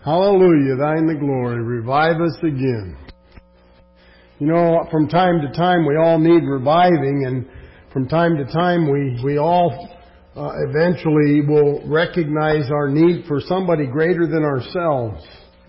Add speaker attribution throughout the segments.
Speaker 1: Hallelujah, thine the glory. Revive us again. You know, from time to time we all need reviving, and from time to time we all eventually will recognize our need for somebody greater than ourselves.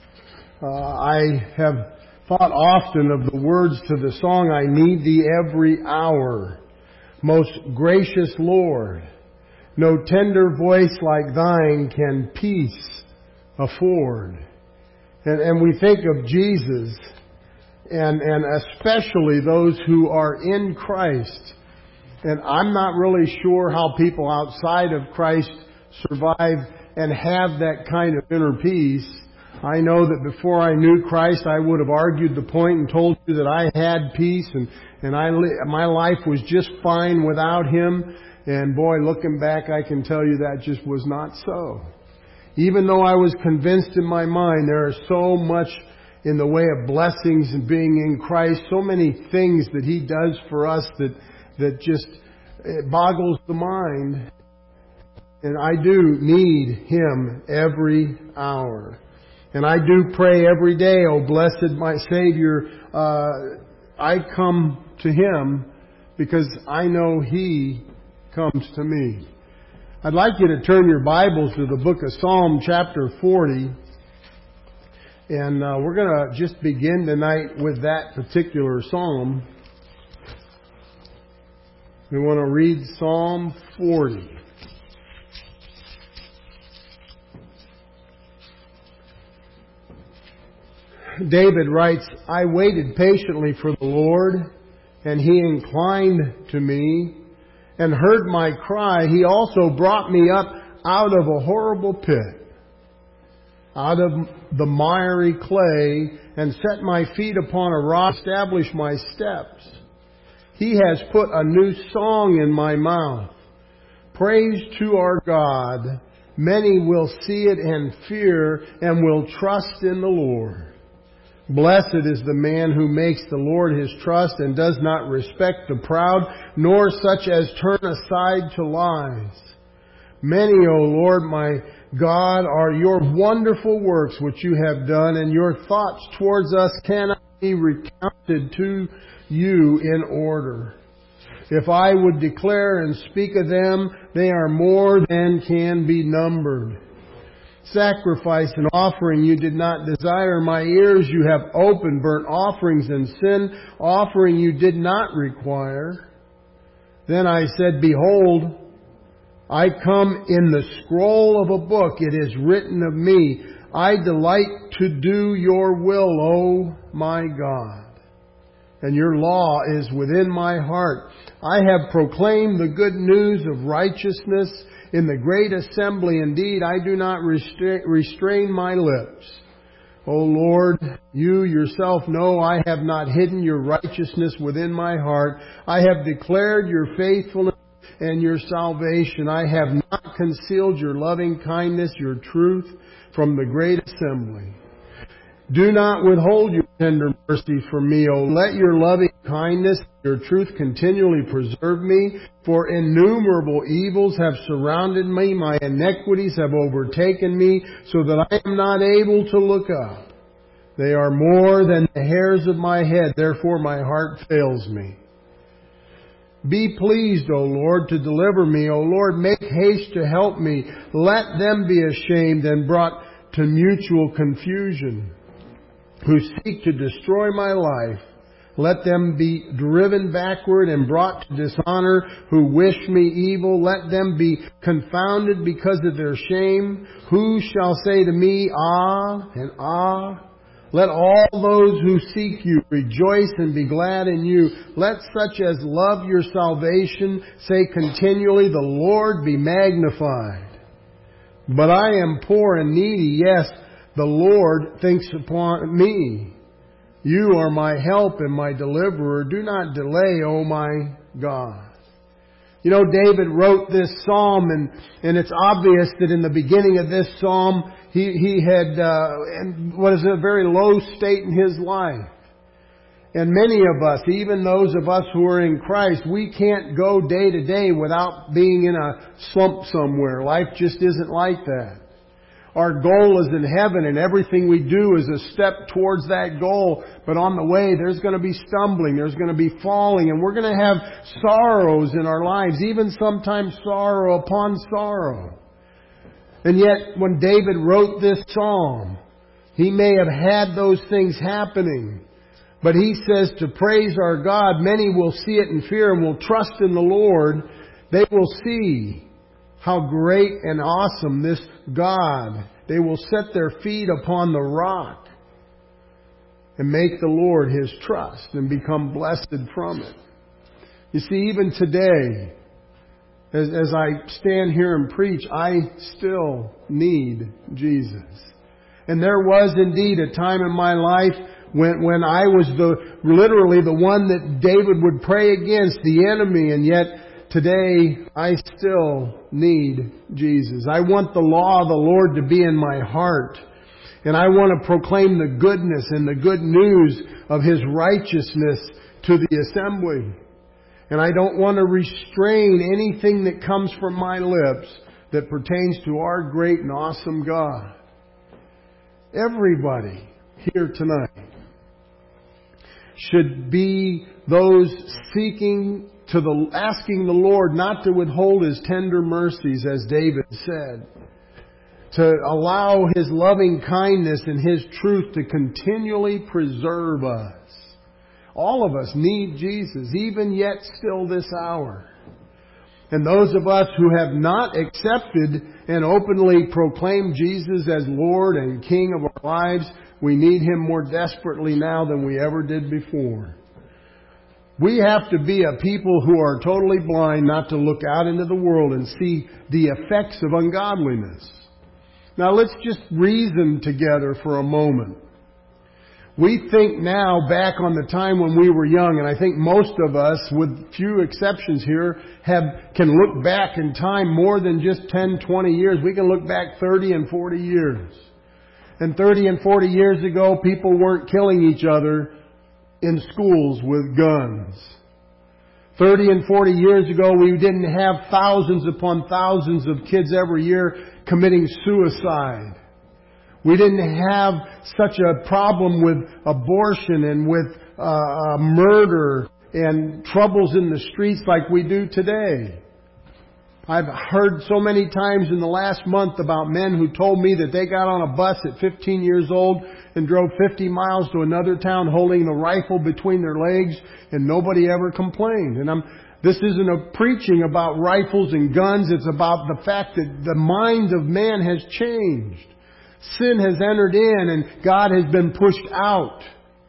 Speaker 1: I have thought often of the words to the song, I need thee every hour. Most gracious Lord, no tender voice like thine can peace afford. And we think of Jesus and especially those who are in Christ. And I'm not really sure how people outside of Christ survive and have that kind of inner peace. I know that before I knew Christ, I would have argued the point and told you that I had peace and my life was just fine without Him. And boy, looking back, I can tell you that just was not so. Even though I was convinced in my mind there is so much in the way of blessings and being in Christ, so many things that He does for us that just it boggles the mind. And I do need Him every hour. And I do pray every day, oh blessed my Savior, I come to Him because I know He comes to me. I'd like you to turn your Bibles to the book of Psalm chapter 40. And we're going to just begin tonight with that particular psalm. We want to read Psalm 40. David writes, I waited patiently for the Lord, and He inclined to me and heard my cry. He also brought me up out of a horrible pit, out of the miry clay, and set my feet upon a rock, established my steps. He has put a new song in my mouth. Praise to our God. Many will see it and fear and will trust in the Lord. Blessed is the man who makes the Lord his trust and does not respect the proud, nor such as turn aside to lies. Many, O Lord, my God, are your wonderful works which you have done, and your thoughts towards us cannot be recounted to you in order. If I would declare and speak of them, they are more than can be numbered. Sacrifice and offering you did not desire. My ears you have opened. Burnt offerings and sin offering you did not require. Then I said, Behold, I come in the scroll of a book. It is written of me. I delight to do your will, O my God. And your law is within my heart. I have proclaimed the good news of righteousness in the great assembly. Indeed, I do not restrain my lips. O Lord, you yourself know I have not hidden your righteousness within my heart. I have declared your faithfulness and your salvation. I have not concealed your loving kindness, your truth from the great assembly. Do not withhold your tender mercy from me, O let your loving kindness, your truth continually preserve me. For innumerable evils have surrounded me, my iniquities have overtaken me, so that I am not able to look up. They are more than the hairs of my head, therefore my heart fails me. Be pleased, O Lord, to deliver me. O Lord, make haste to help me. Let them be ashamed and brought to mutual confusion, who seek to destroy my life. Let them be driven backward and brought to dishonor, who wish me evil. Let them be confounded because of their shame. Who shall say to me, Ah, and Ah? Let all those who seek you rejoice and be glad in you. Let such as love your salvation say continually, The Lord be magnified. But I am poor and needy, yes, the Lord thinks upon me. You are my help and my deliverer. Do not delay, O my God. You know, David wrote this psalm, and it's obvious that in the beginning of this psalm, he had what is a very low state in his life. And many of us, even those of us who are in Christ, we can't go day to day without being in a slump somewhere. Life just isn't like that. our goal is in heaven and everything we do is a step towards that goal. But on the way, there's going to be stumbling, there's going to be falling, and we're going to have sorrows in our lives, even sometimes sorrow upon sorrow. And yet, when David wrote this psalm, he may have had those things happening. But he says to praise our God, many will see it and fear and will trust in the Lord. They will see how great and awesome this God. They will set their feet upon the rock and make the Lord His trust and become blessed from it. You see, even today, as I stand here and preach, I still need Jesus. And there was indeed a time in my life when I was literally the one that David would pray against, the enemy, and yet today I still need Jesus. I want the law of the Lord to be in my heart. And I want to proclaim the goodness and the good news of His righteousness to the assembly. And I don't want to restrain anything that comes from my lips that pertains to our great and awesome God. Everybody here tonight should be those asking the Lord not to withhold His tender mercies, as David said, to allow His loving kindness and His truth to continually preserve us. All of us need Jesus, even yet still this hour. And those of us who have not accepted and openly proclaimed Jesus as Lord and King of our lives, we need Him more desperately now than we ever did before. We have to be a people who are totally blind not to look out into the world and see the effects of ungodliness. Now let's just reason together for a moment. We think now back on the time when we were young, and I think most of us, with few exceptions here, can look back in time more than just 10, 20 years. We can look back 30 and 40 years. And 30 and 40 years ago, people weren't killing each other in schools with guns. 30 and 40 years ago, we didn't have thousands upon thousands of kids every year committing suicide. We didn't have such a problem with abortion and with murder and troubles in the streets like we do today. I've heard so many times in the last month about men who told me that they got on a bus at 15 years old and drove 50 miles to another town holding a rifle between their legs, and nobody ever complained. And this isn't a preaching about rifles and guns. It's about the fact that the mind of man has changed. Sin has entered in and God has been pushed out.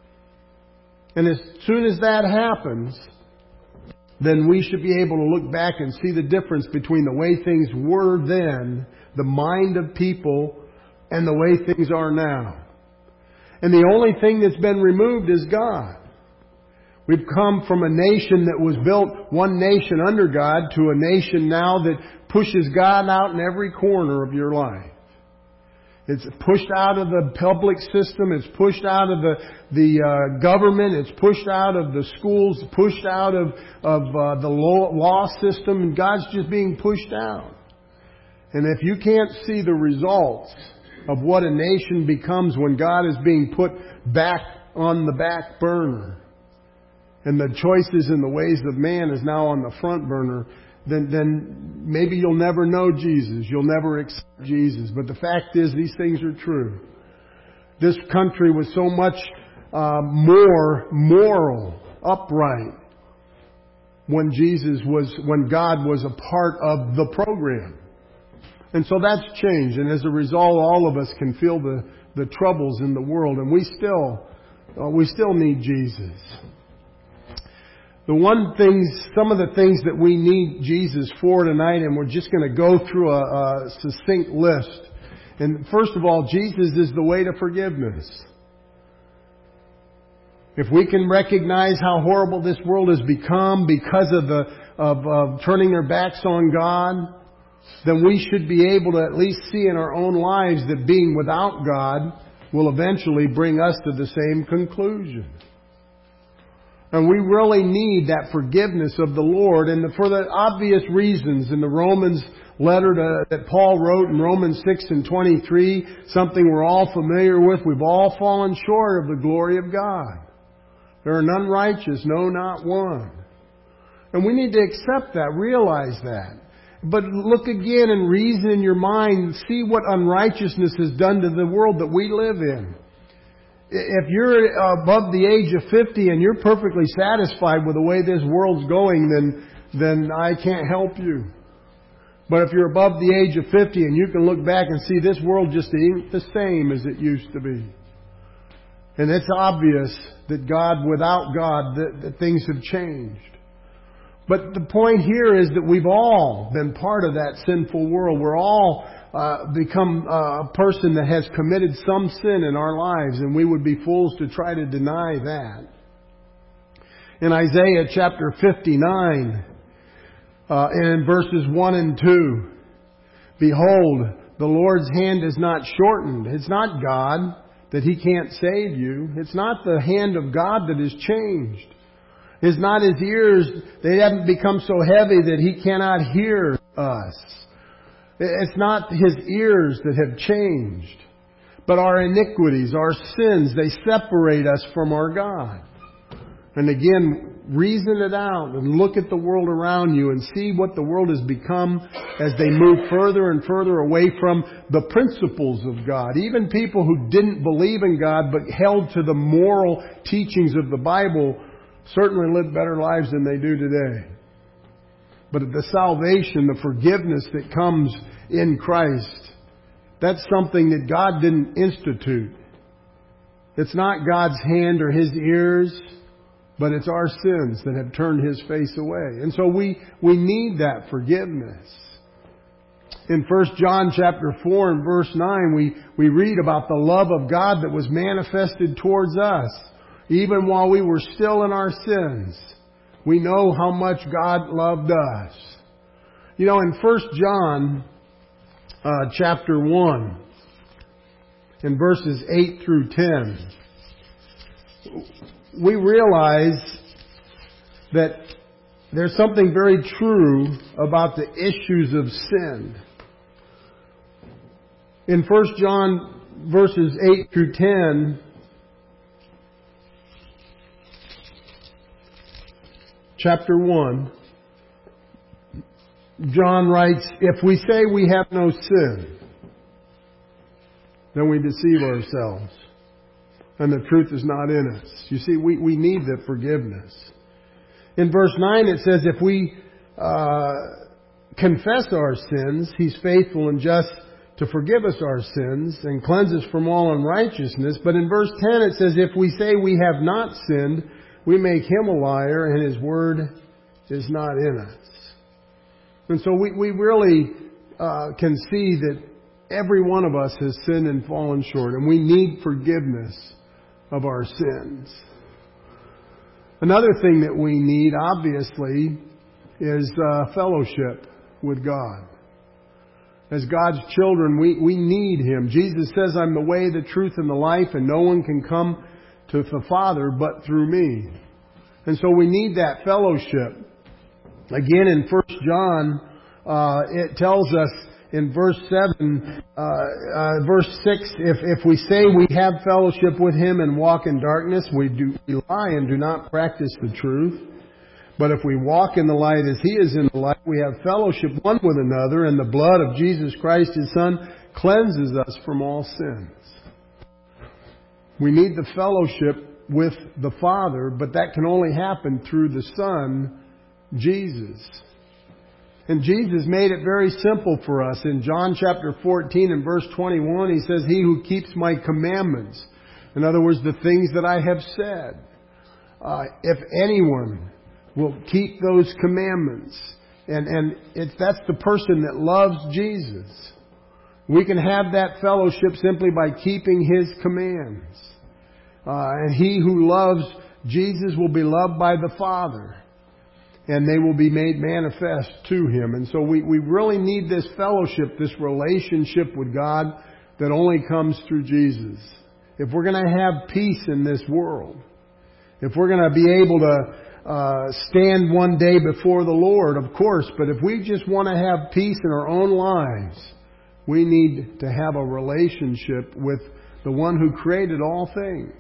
Speaker 1: And as soon as that happens, then we should be able to look back and see the difference between the way things were then, the mind of people, and the way things are now. And the only thing that's been removed is God. We've come from a nation that was built one nation under God to a nation now that pushes God out in every corner of your life. It's pushed out of the public system. It's pushed out of the government. It's pushed out of the schools. Pushed out of the law system. And God's just being pushed out. And if you can't see the results of what a nation becomes when God is being put back on the back burner, and the choices and the ways of man is now on the front burner, then maybe you'll never know Jesus. You'll never accept Jesus. But the fact is, these things are true. This country was so much more moral, upright, when God was a part of the program. And so that's changed. And as a result, all of us can feel the troubles in the world. And we still need Jesus. Some of the things that we need Jesus for tonight, and we're just going to go through a succinct list. And first of all, Jesus is the way to forgiveness. If we can recognize how horrible this world has become because of turning their backs on God, then we should be able to at least see in our own lives that being without God will eventually bring us to the same conclusion. And we really need that forgiveness of the Lord. And for the obvious reasons, in the Romans letter that Paul wrote in Romans 6:23, something we're all familiar with. We've all fallen short of the glory of God. There are none righteous, no, not one. And we need to accept that, realize that. But look again and reason in your mind, see what unrighteousness has done to the world that we live in. If you're above the age of 50 and you're perfectly satisfied with the way this world's going, then I can't help you. But if you're above the age of 50 and you can look back and see this world just ain't the same as it used to be. And it's obvious that without God, that things have changed. But the point here is that we've all been part of that sinful world. We're all become a person that has committed some sin in our lives, and we would be fools to try to deny that. In Isaiah chapter 59, and in verses 1 and 2, behold, the Lord's hand is not shortened. It's not God that He can't save you. It's not the hand of God that has changed. It's not His ears, they haven't become so heavy that He cannot hear us. It's not His ears that have changed. But our iniquities, our sins, they separate us from our God. And again, reason it out and look at the world around you and see what the world has become as they move further and further away from the principles of God. Even people who didn't believe in God but held to the moral teachings of the Bible certainly live better lives than they do today. But the salvation, the forgiveness that comes in Christ, that's something that God didn't institute. It's not God's hand or His ears, but it's our sins that have turned His face away. And so we need that forgiveness. In 1 John chapter 4 and verse 9, we read about the love of God that was manifested towards us. Even while we were still in our sins, we know how much God loved us. You know, in 1 John chapter 1, in verses 8 through 10, we realize that there's something very true about the issues of sin. In 1 John verses 8 through 10, chapter 1, John writes, if we say we have no sin, then we deceive ourselves, and the truth is not in us. You see, we need the forgiveness. In verse 9 it says, if we confess our sins, He's faithful and just to forgive us our sins and cleanse us from all unrighteousness. But in verse 10 it says, if we say we have not sinned, we make Him a liar, and His word is not in us. And so we really can see that every one of us has sinned and fallen short, and we need forgiveness of our sins. Another thing that we need, obviously, is fellowship with God. As God's children, we need Him. Jesus says, I'm the way, the truth, and the life, and no one can come to the Father but through me. And so we need that fellowship. Again, in 1 John, it tells us in verse 7, verse 6, if we say we have fellowship with Him and walk in darkness, we lie and do not practice the truth. But if we walk in the light as He is in the light, we have fellowship one with another, and the blood of Jesus Christ, His Son, cleanses us from all sins. We need the fellowship with the Father, but that can only happen through the Son, Jesus. And Jesus made it very simple for us. In John chapter 14 and verse 21, He says, He who keeps my commandments, in other words, the things that I have said, if anyone will keep those commandments, and that's the person that loves Jesus. We can have that fellowship simply by keeping His commands. And he who loves Jesus will be loved by the Father, and they will be made manifest to Him. And so we really need this fellowship, this relationship with God that only comes through Jesus. If we're going to have peace in this world, if we're going to be able to stand one day before the Lord, of course. But if we just want to have peace in our own lives, we need to have a relationship with the one who created all things.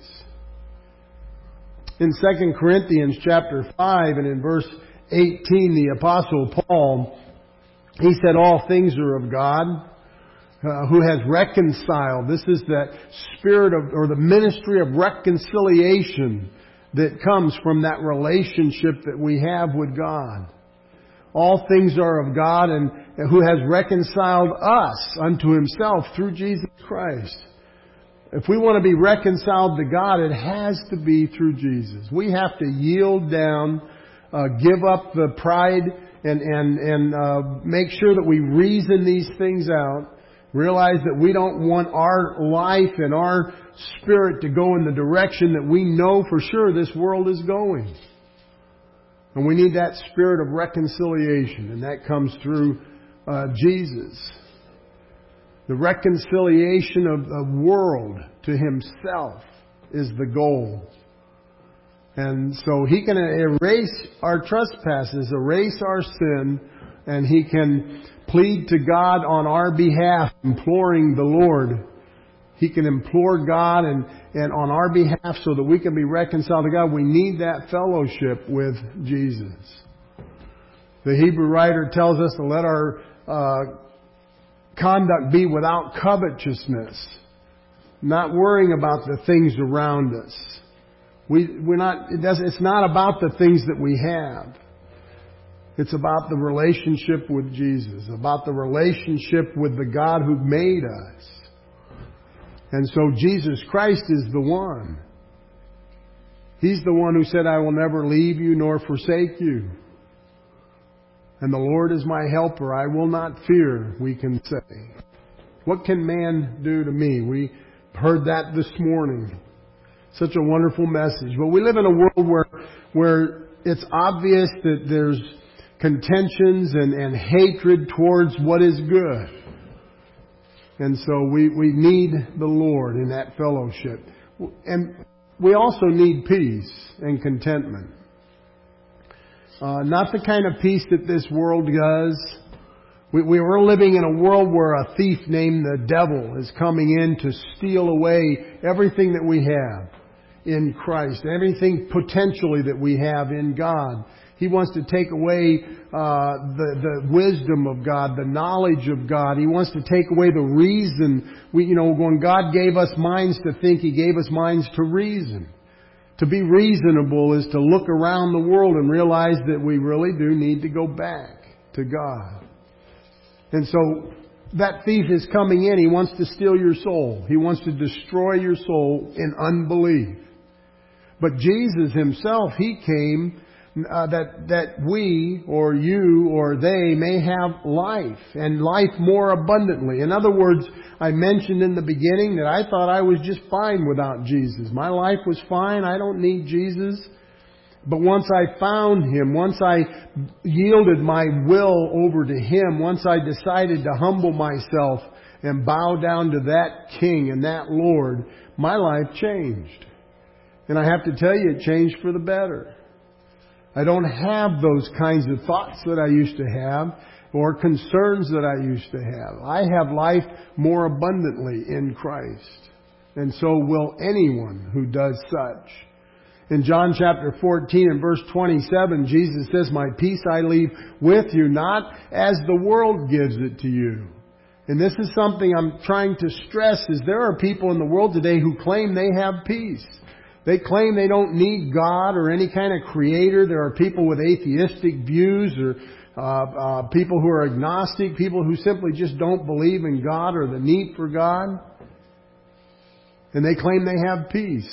Speaker 1: In 2 Corinthians chapter 5 and in verse 18, the Apostle Paul, he said, all things are of God, who has reconciled. This is that spirit of, or the ministry of reconciliation that comes from that relationship that we have with God. All things are of God, and who has reconciled us unto Himself through Jesus Christ. If we want to be reconciled to God, it has to be through Jesus. We have to yield down, give up the pride, and make sure that we reason these things out. Realize that we don't want our life and our spirit to go in the direction that we know for sure this world is going. And we need that spirit of reconciliation, and that comes through Jesus. The reconciliation of the world to Himself is the goal. And so He can erase our trespasses, erase our sin, and He can plead to God on our behalf, imploring the Lord. He can implore God and on our behalf so that we can be reconciled to God. We need that fellowship with Jesus. The Hebrew writer tells us to let our conduct be without covetousness, not worrying about the things around us. It's not about the things that we have. It's about the relationship with Jesus, about the relationship with the God who made us. And so Jesus Christ is the one. He's the one who said, I will never leave you nor forsake you. And the Lord is my helper. I will not fear, we can say. What can man do to me? We heard that this morning. Such a wonderful message. But we live in a world where it's obvious that there's contentions and hatred towards what is good. And so we need the Lord in that fellowship. And we also need peace and contentment. Not the kind of peace that this world does. We're living in a world where a thief named the devil is coming in to steal away everything that we have in Christ, everything potentially that we have in God. He wants to take away the wisdom of God, the knowledge of God. He wants to take away the reason. When God gave us minds to think, He gave us minds to reason. To be reasonable is to look around the world and realize that we really do need to go back to God. And so that thief is coming in. He wants to steal your soul. He wants to destroy your soul in unbelief. But Jesus Himself, He came that we or you or they may have life, and life more abundantly. In other words, I mentioned in the beginning that I thought I was just fine without Jesus. My life was fine. I don't need Jesus. But once I found Him, once I yielded my will over to Him, once I decided to humble myself and bow down to that King and that Lord, my life changed. And I have to tell you, it changed for the better. I don't have those kinds of thoughts that I used to have or concerns that I used to have. I have life more abundantly in Christ. And so will anyone who does such. In John chapter 14 and verse 27, Jesus says, my peace I leave with you, not as the world gives it to you. And this is something I'm trying to stress, is there are people in the world today who claim they have peace. They claim they don't need God or any kind of creator. There are people with atheistic views, or people who are agnostic, people who simply just don't believe in God or the need for God. And they claim they have peace.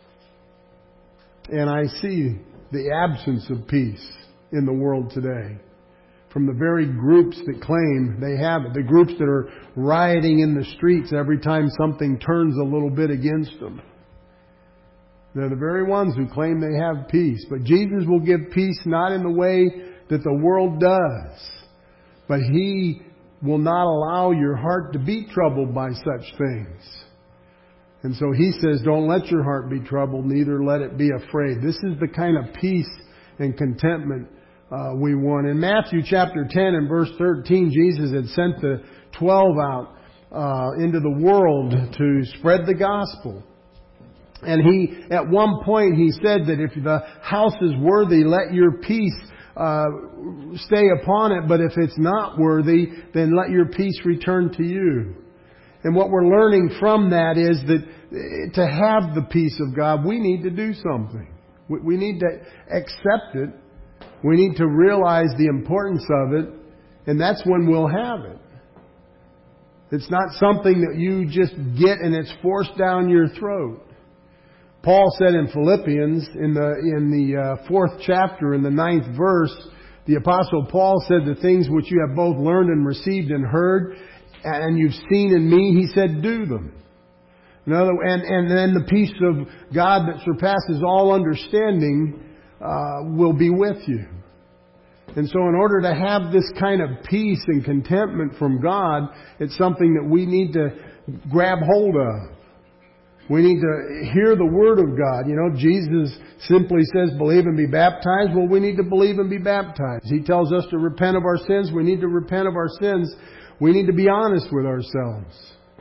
Speaker 1: And I see the absence of peace in the world today. From the very groups that claim they have it. The groups that are rioting in the streets every time something turns a little bit against them. They're the very ones who claim they have peace. But Jesus will give peace not in the way that the world does. But He will not allow your heart to be troubled by such things. And so He says, don't let your heart be troubled, neither let it be afraid. This is the kind of peace and contentment we want. In Matthew chapter 10 and verse 13, Jesus had sent the 12 out into the world to spread the gospel. And at one point he said that if the house is worthy, let your peace stay upon it. But if it's not worthy, then let your peace return to you. And what we're learning from that is that to have the peace of God, we need to do something. We need to accept it. We need to realize the importance of it. And that's when we'll have it. It's not something that you just get and it's forced down your throat. Paul said in Philippians, in the 4th chapter, in the 9th verse, the Apostle Paul said, the things which you have both learned and received and heard, and you've seen in me, he said, do them. And then the peace of God that surpasses all understanding will be with you. And so in order to have this kind of peace and contentment from God, it's something that we need to grab hold of. We need to hear the Word of God. You know, Jesus simply says, believe and be baptized. Well, we need to believe and be baptized. He tells us to repent of our sins. We need to repent of our sins. We need to be honest with ourselves.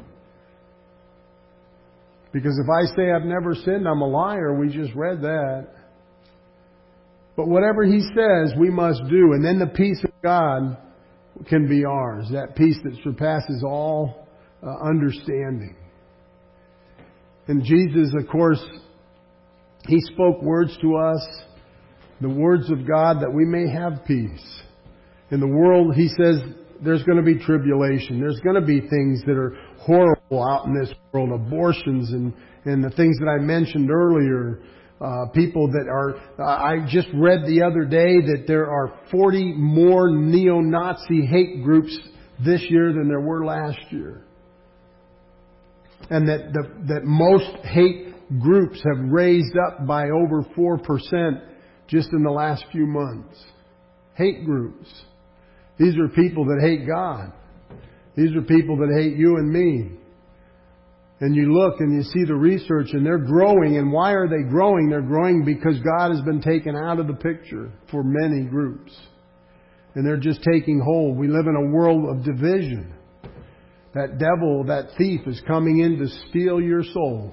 Speaker 1: Because if I say I've never sinned, I'm a liar. We just read that. But whatever He says, we must do. And then the peace of God can be ours. That peace that surpasses all understanding. And Jesus, of course, He spoke words to us, the words of God, that we may have peace. In the world, He says, there's going to be tribulation. There's going to be things that are horrible out in this world. Abortions and the things that I mentioned earlier. People that are... I just read the other day that there are 40 more neo-Nazi hate groups this year than there were last year. And that most hate groups have raised up by over 4% just in the last few months. Hate groups. These are people that hate God. These are people that hate you and me. And you look and you see the research and they're growing. And why are they growing? They're growing because God has been taken out of the picture for many groups. And they're just taking hold. We live in a world of division. That devil, that thief is coming in to steal your soul.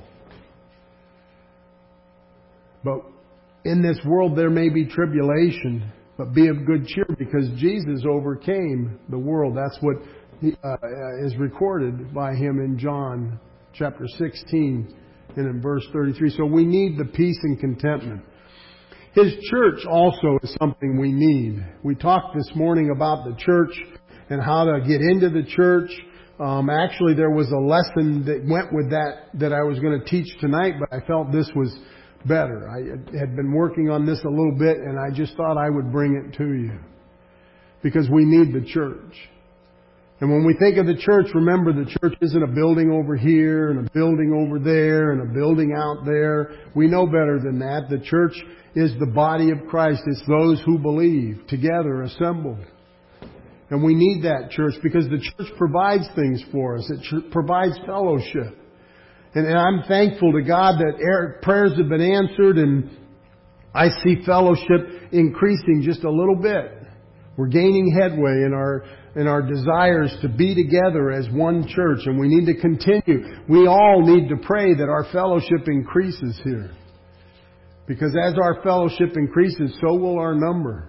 Speaker 1: But in this world there may be tribulation, but be of good cheer because Jesus overcame the world. That's what is recorded by Him in John chapter 16 and in verse 33. So we need the peace and contentment. His church also is something we need. We talked this morning about the church and how to get into the church. Actually, there was a lesson that went with that I was going to teach tonight, but I felt this was better. I had been working on this a little bit, and I just thought I would bring it to you. Because we need the church. And when we think of the church, remember the church isn't a building over here, and a building over there, and a building out there. We know better than that. The church is the body of Christ. It's those who believe, together, assembled. And we need that church because the church provides things for us. It provides fellowship. And I'm thankful to God that prayers have been answered and I see fellowship increasing just a little bit. We're gaining headway in our desires to be together as one church, and we need to continue. We all need to pray that our fellowship increases here. Because as our fellowship increases, so will our number.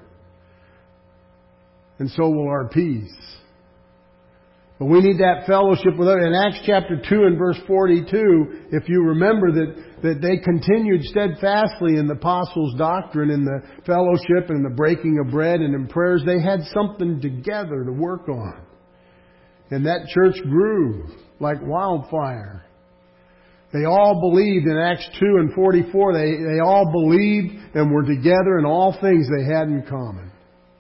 Speaker 1: And so will our peace. But we need that fellowship with others. In Acts chapter 2 and verse 42, if you remember that they continued steadfastly in the apostles' doctrine, in the fellowship and the breaking of bread and in prayers, they had something together to work on. And that church grew like wildfire. They all believed in Acts 2 and 44. They all believed and were together in all things they had in common.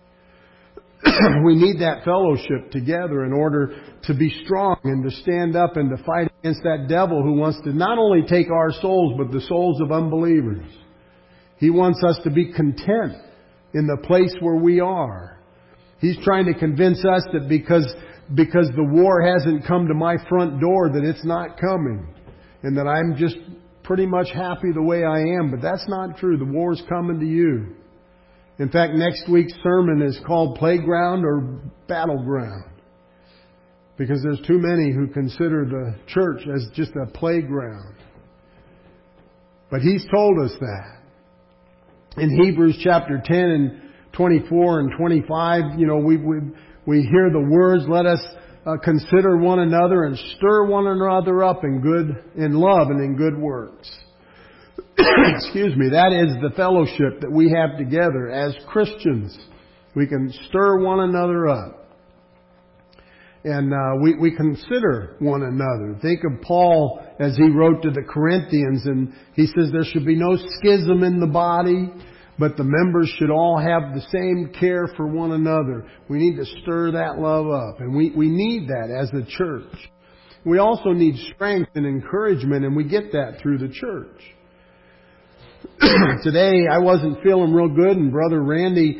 Speaker 1: We need that fellowship together in order to be strong and to stand up and to fight against that devil who wants to not only take our souls, but the souls of unbelievers. He wants us to be content in the place where we are. He's trying to convince us that because the war hasn't come to my front door, that it's not coming. And that I'm just pretty much happy the way I am. But that's not true. The war's coming to you. In fact, next week's sermon is called Playground or Battleground, because there's too many who consider the church as just a playground. But He's told us that. In Hebrews chapter 10 and 24 and 25, we hear the words, let us consider one another and stir one another up in love and in good works. Excuse me. That is the fellowship that we have together as Christians. We can stir one another up. And we consider one another. Think of Paul as he wrote to the Corinthians, and he says there should be no schism in the body, but the members should all have the same care for one another. We need to stir that love up, and we need that as a church. We also need strength and encouragement, and we get that through the church. Today I wasn't feeling real good, and Brother Randy,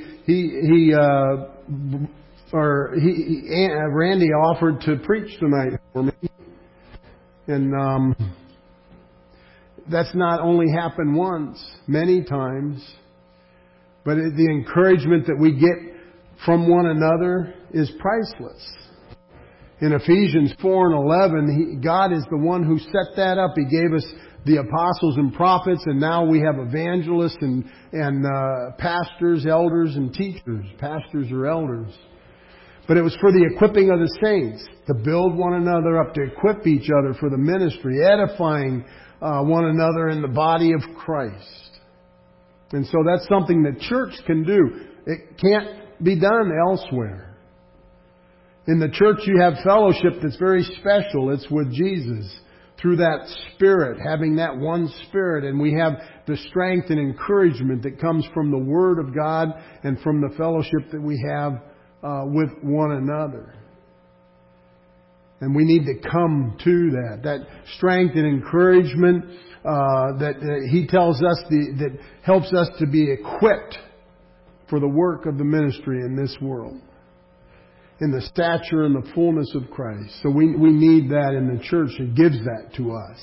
Speaker 1: Randy offered to preach tonight for me. And that's not only happened once, many times. But the encouragement that we get from one another is priceless. In Ephesians 4 and 11, God is the one who set that up. He gave us the apostles and prophets, and now we have evangelists and pastors, elders, and teachers. Pastors or elders. But it was for the equipping of the saints, to build one another up, to equip each other for the ministry, edifying one another in the body of Christ. And so that's something that church can do. It can't be done elsewhere. In the church you have fellowship that's very special. It's with Jesus. Through that Spirit, having that one Spirit. And we have the strength and encouragement that comes from the Word of God and from the fellowship that we have with one another. And we need to come to that strength and encouragement that He tells us that helps us to be equipped for the work of the ministry in this world, in the stature and the fullness of Christ. So we need that in the church. It gives that to us.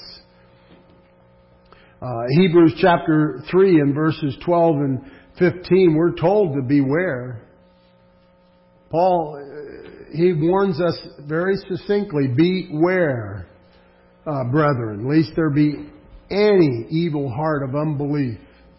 Speaker 1: Hebrews chapter 3 and verses 12 and 15, we're told to beware. Paul, he warns us very succinctly, beware, brethren, lest there be any evil heart of unbelief.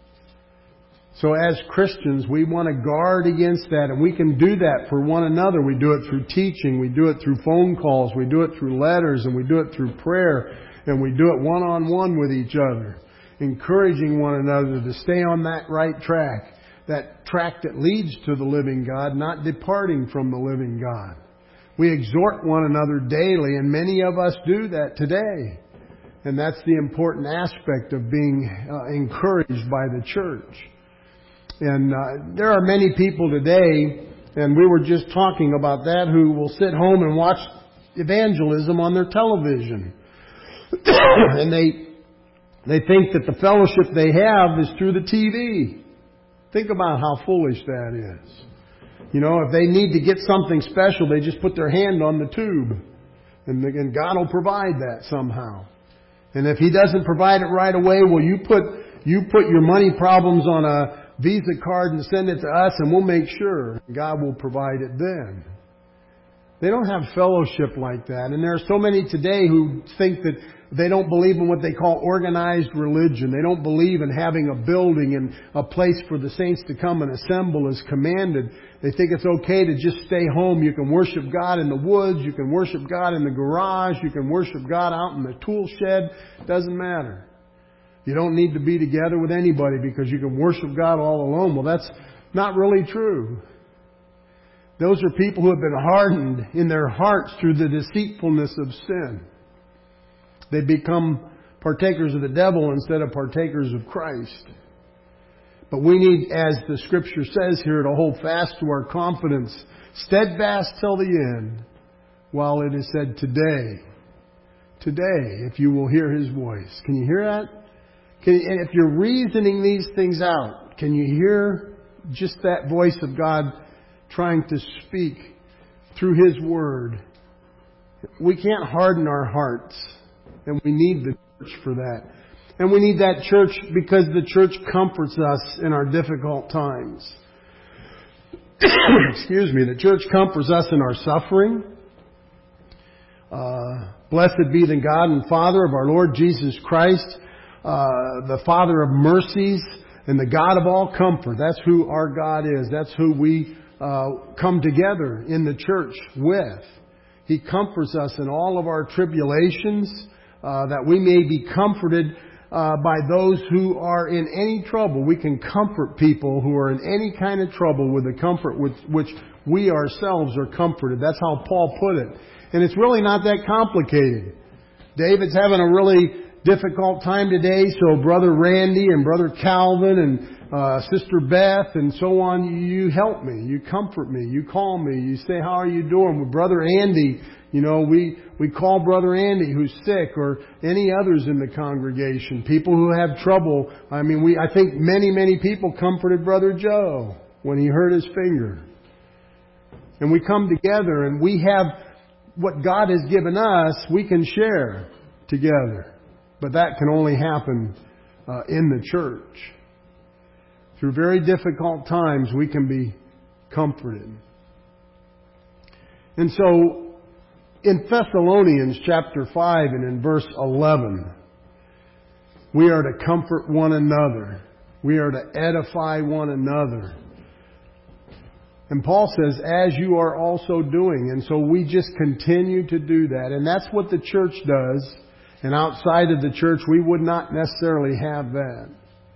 Speaker 1: So as Christians, we want to guard against that, and we can do that for one another. We do it through teaching, we do it through phone calls, we do it through letters, and we do it through prayer, and we do it one-on-one with each other, encouraging one another to stay on that right track. That track that leads to the living God, not departing from the living God. We exhort one another daily, and many of us do that today. And that's the important aspect of being encouraged by the church. And there are many people today, and we were just talking about that, who will sit home and watch evangelism on their television. And they think that the fellowship they have is through the TV. Think about how foolish that is. If they need to get something special, they just put their hand on the tube. And God will provide that somehow. And if He doesn't provide it right away, well, you put your money problems on a Visa card and send it to us, and we'll make sure God will provide it then. They don't have fellowship like that. And there are so many today who think that they don't believe in what they call organized religion. They don't believe in having a building and a place for the saints to come and assemble as commanded. They think it's okay to just stay home. You can worship God in the woods. You can worship God in the garage. You can worship God out in the tool shed. It doesn't matter. You don't need to be together with anybody because you can worship God all alone. Well, that's not really true. Those are people who have been hardened in their hearts through the deceitfulness of sin. They become partakers of the devil instead of partakers of Christ. But we need, as the Scripture says here, to hold fast to our confidence, steadfast till the end, while it is said today, if you will hear His voice. Can you hear that? If you're reasoning these things out, can you hear just that voice of God trying to speak through His Word? We can't harden our hearts. And we need the church for that. And we need that church because the church comforts us in our difficult times. excuse me, the church comforts us in our suffering. Blessed be the God and Father of our Lord Jesus Christ, the Father of mercies and the God of all comfort. That's who our God is. That's who we come together in the church with. He comforts us in all of our tribulations, that we may be comforted by those who are in any trouble. We can comfort people who are in any kind of trouble with the comfort with which we ourselves are comforted. That's how Paul put it. And it's really not that complicated. David's having a really difficult time today, so Brother Randy and Brother Calvin and Sister Beth and so on, you help me, you comfort me, you call me, you say, how are you doing? With Brother Andy, we call Brother Andy who's sick, or any others in the congregation, people who have trouble. I think many people comforted Brother Joe when he hurt his finger. And we come together and we have what God has given us, we can share together. But that can only happen in the church. Through very difficult times, we can be comforted. And so, in Thessalonians chapter 5 and in verse 11, we are to comfort one another. We are to edify one another. And Paul says, as you are also doing. And so we just continue to do that. And that's what the church does. And outside of the church, we would not necessarily have that.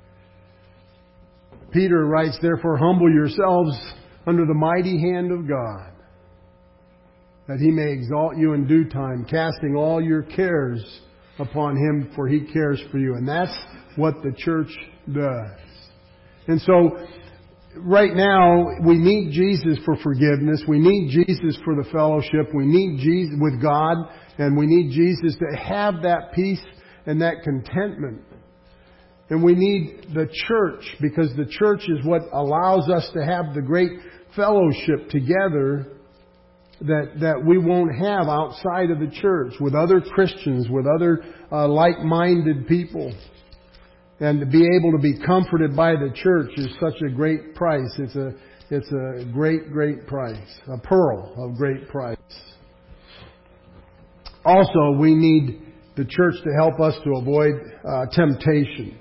Speaker 1: Peter writes, therefore, humble yourselves under the mighty hand of God, that He may exalt you in due time, casting all your cares upon Him, for He cares for you. And that's what the church does. And so, right now, we need Jesus for forgiveness. We need Jesus for the fellowship. We need Jesus with God. And we need Jesus to have that peace and that contentment. And we need the church, because the church is what allows us to have the great fellowship together that we won't have outside of the church, with other Christians, with other like-minded people. And to be able to be comforted by the church is such a great price. It's a great price. A pearl of great price. Also, we need the church to help us to avoid temptation.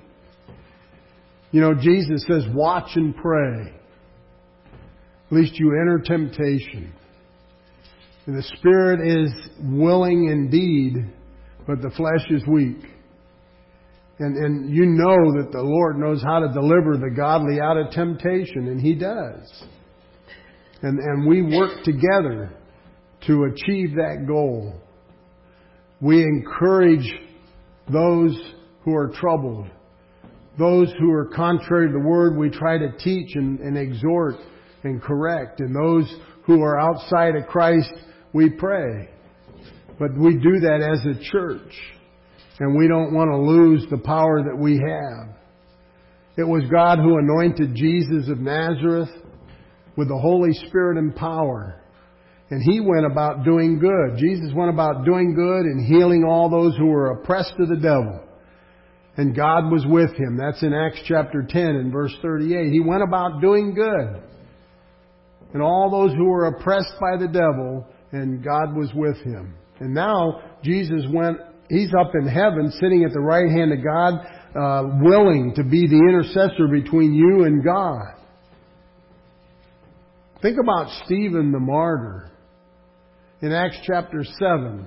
Speaker 1: Jesus says, watch and pray, lest you enter temptation. And the spirit is willing indeed, but the flesh is weak. And you know that the Lord knows how to deliver the godly out of temptation, and He does. And we work together to achieve that goal. We encourage those who are troubled. Those who are contrary to the Word, we try to teach and exhort and correct. And those who are outside of Christ, we pray. But we do that as a church. And we don't want to lose the power that we have. It was God who anointed Jesus of Nazareth with the Holy Spirit and power. And He went about doing good. Jesus went about doing good and healing all those who were oppressed of the devil. And God was with Him. That's in Acts chapter 10 and verse 38. He went about doing good. And all those who were oppressed by the devil, and God was with Him. And now Jesus He's up in heaven, sitting at the right hand of God, willing to be the intercessor between you and God. Think about Stephen the martyr. In Acts chapter 7,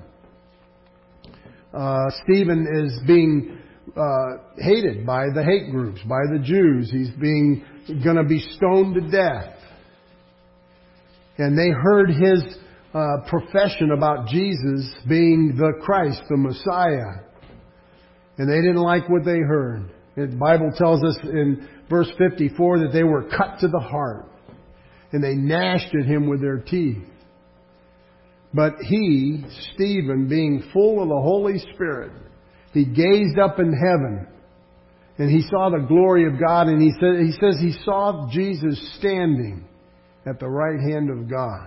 Speaker 1: Stephen is being hated by the hate groups, by the Jews. He's going to be stoned to death. And they heard his profession about Jesus being the Christ, the Messiah. And they didn't like what they heard. The Bible tells us in verse 54 that they were cut to the heart. And they gnashed at Him with their teeth. But he, Stephen, being full of the Holy Spirit, he gazed up in heaven. And he saw the glory of God. And he says he saw Jesus standing at the right hand of God.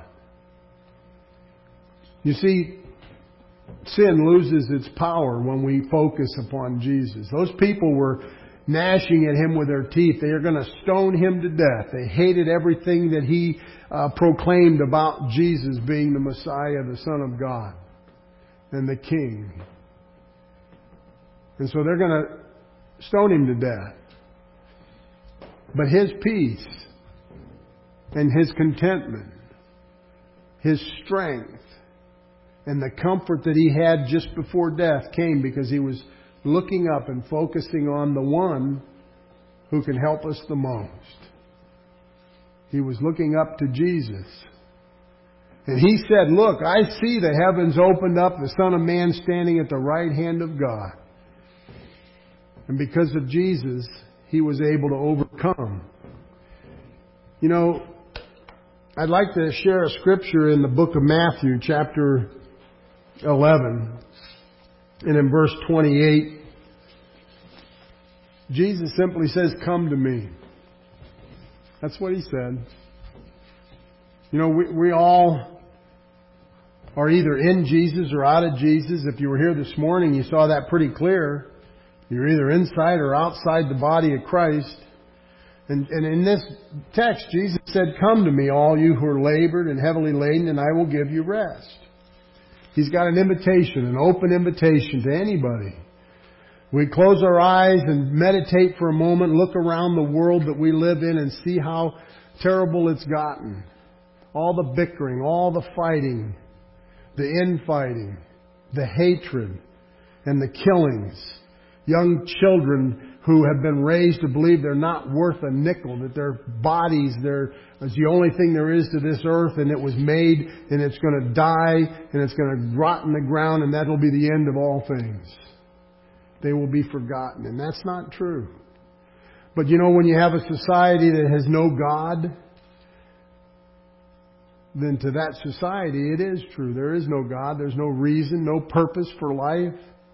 Speaker 1: You see, sin loses its power when we focus upon Jesus. Those people were gnashing at Him with their teeth. They are going to stone Him to death. They hated everything that He proclaimed about Jesus being the Messiah, the Son of God, and the King. And so they're going to stone Him to death. But His peace and His contentment, His strength, and the comfort that He had just before death came because He was looking up and focusing on the one who can help us the most. He was looking up to Jesus. And He said, look, I see the heavens opened up, the Son of Man standing at the right hand of God. And because of Jesus, He was able to overcome. You know, I'd like to share a scripture in the book of Matthew, chapter 11. And in verse 28, Jesus simply says, come to me. That's what He said. You know, we all are either in Jesus or out of Jesus. If you were here this morning, you saw that pretty clear. You're either inside or outside the body of Christ. And in this text, Jesus said, come to me, all you who are labored and heavily laden, and I will give you rest. He's got an invitation, an open invitation to anybody. We close our eyes and meditate for a moment, look around the world that we live in and see how terrible it's gotten. All the bickering, all the fighting, the infighting, the hatred, and the killings. Young children who have been raised to believe they're not worth a nickel, that their bodies is the only thing there is to this earth, and it was made, and it's going to die, and it's going to rot in the ground, and that'll be the end of all things. They will be forgotten. And that's not true. But you know, when you have a society that has no God, then to that society it is true. There is no God. There's no reason, no purpose for life.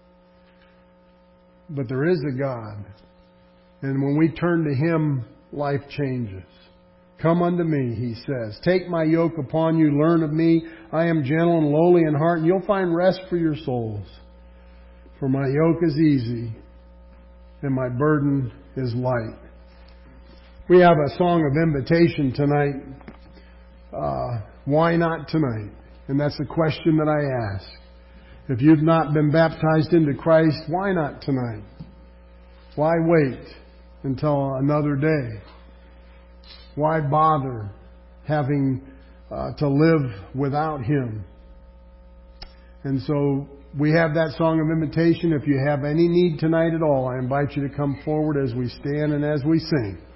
Speaker 1: But there is a God. And when we turn to Him, life changes. Come unto me, He says. Take my yoke upon you, learn of me. I am gentle and lowly in heart, and you'll find rest for your souls. For my yoke is easy, and my burden is light. We have a song of invitation tonight. Why not tonight? And that's the question that I ask. If you've not been baptized into Christ, why not tonight? Why wait until another day? Why bother having to live without Him? And so we have that song of invitation. If you have any need tonight at all, I invite you to come forward as we stand and as we sing.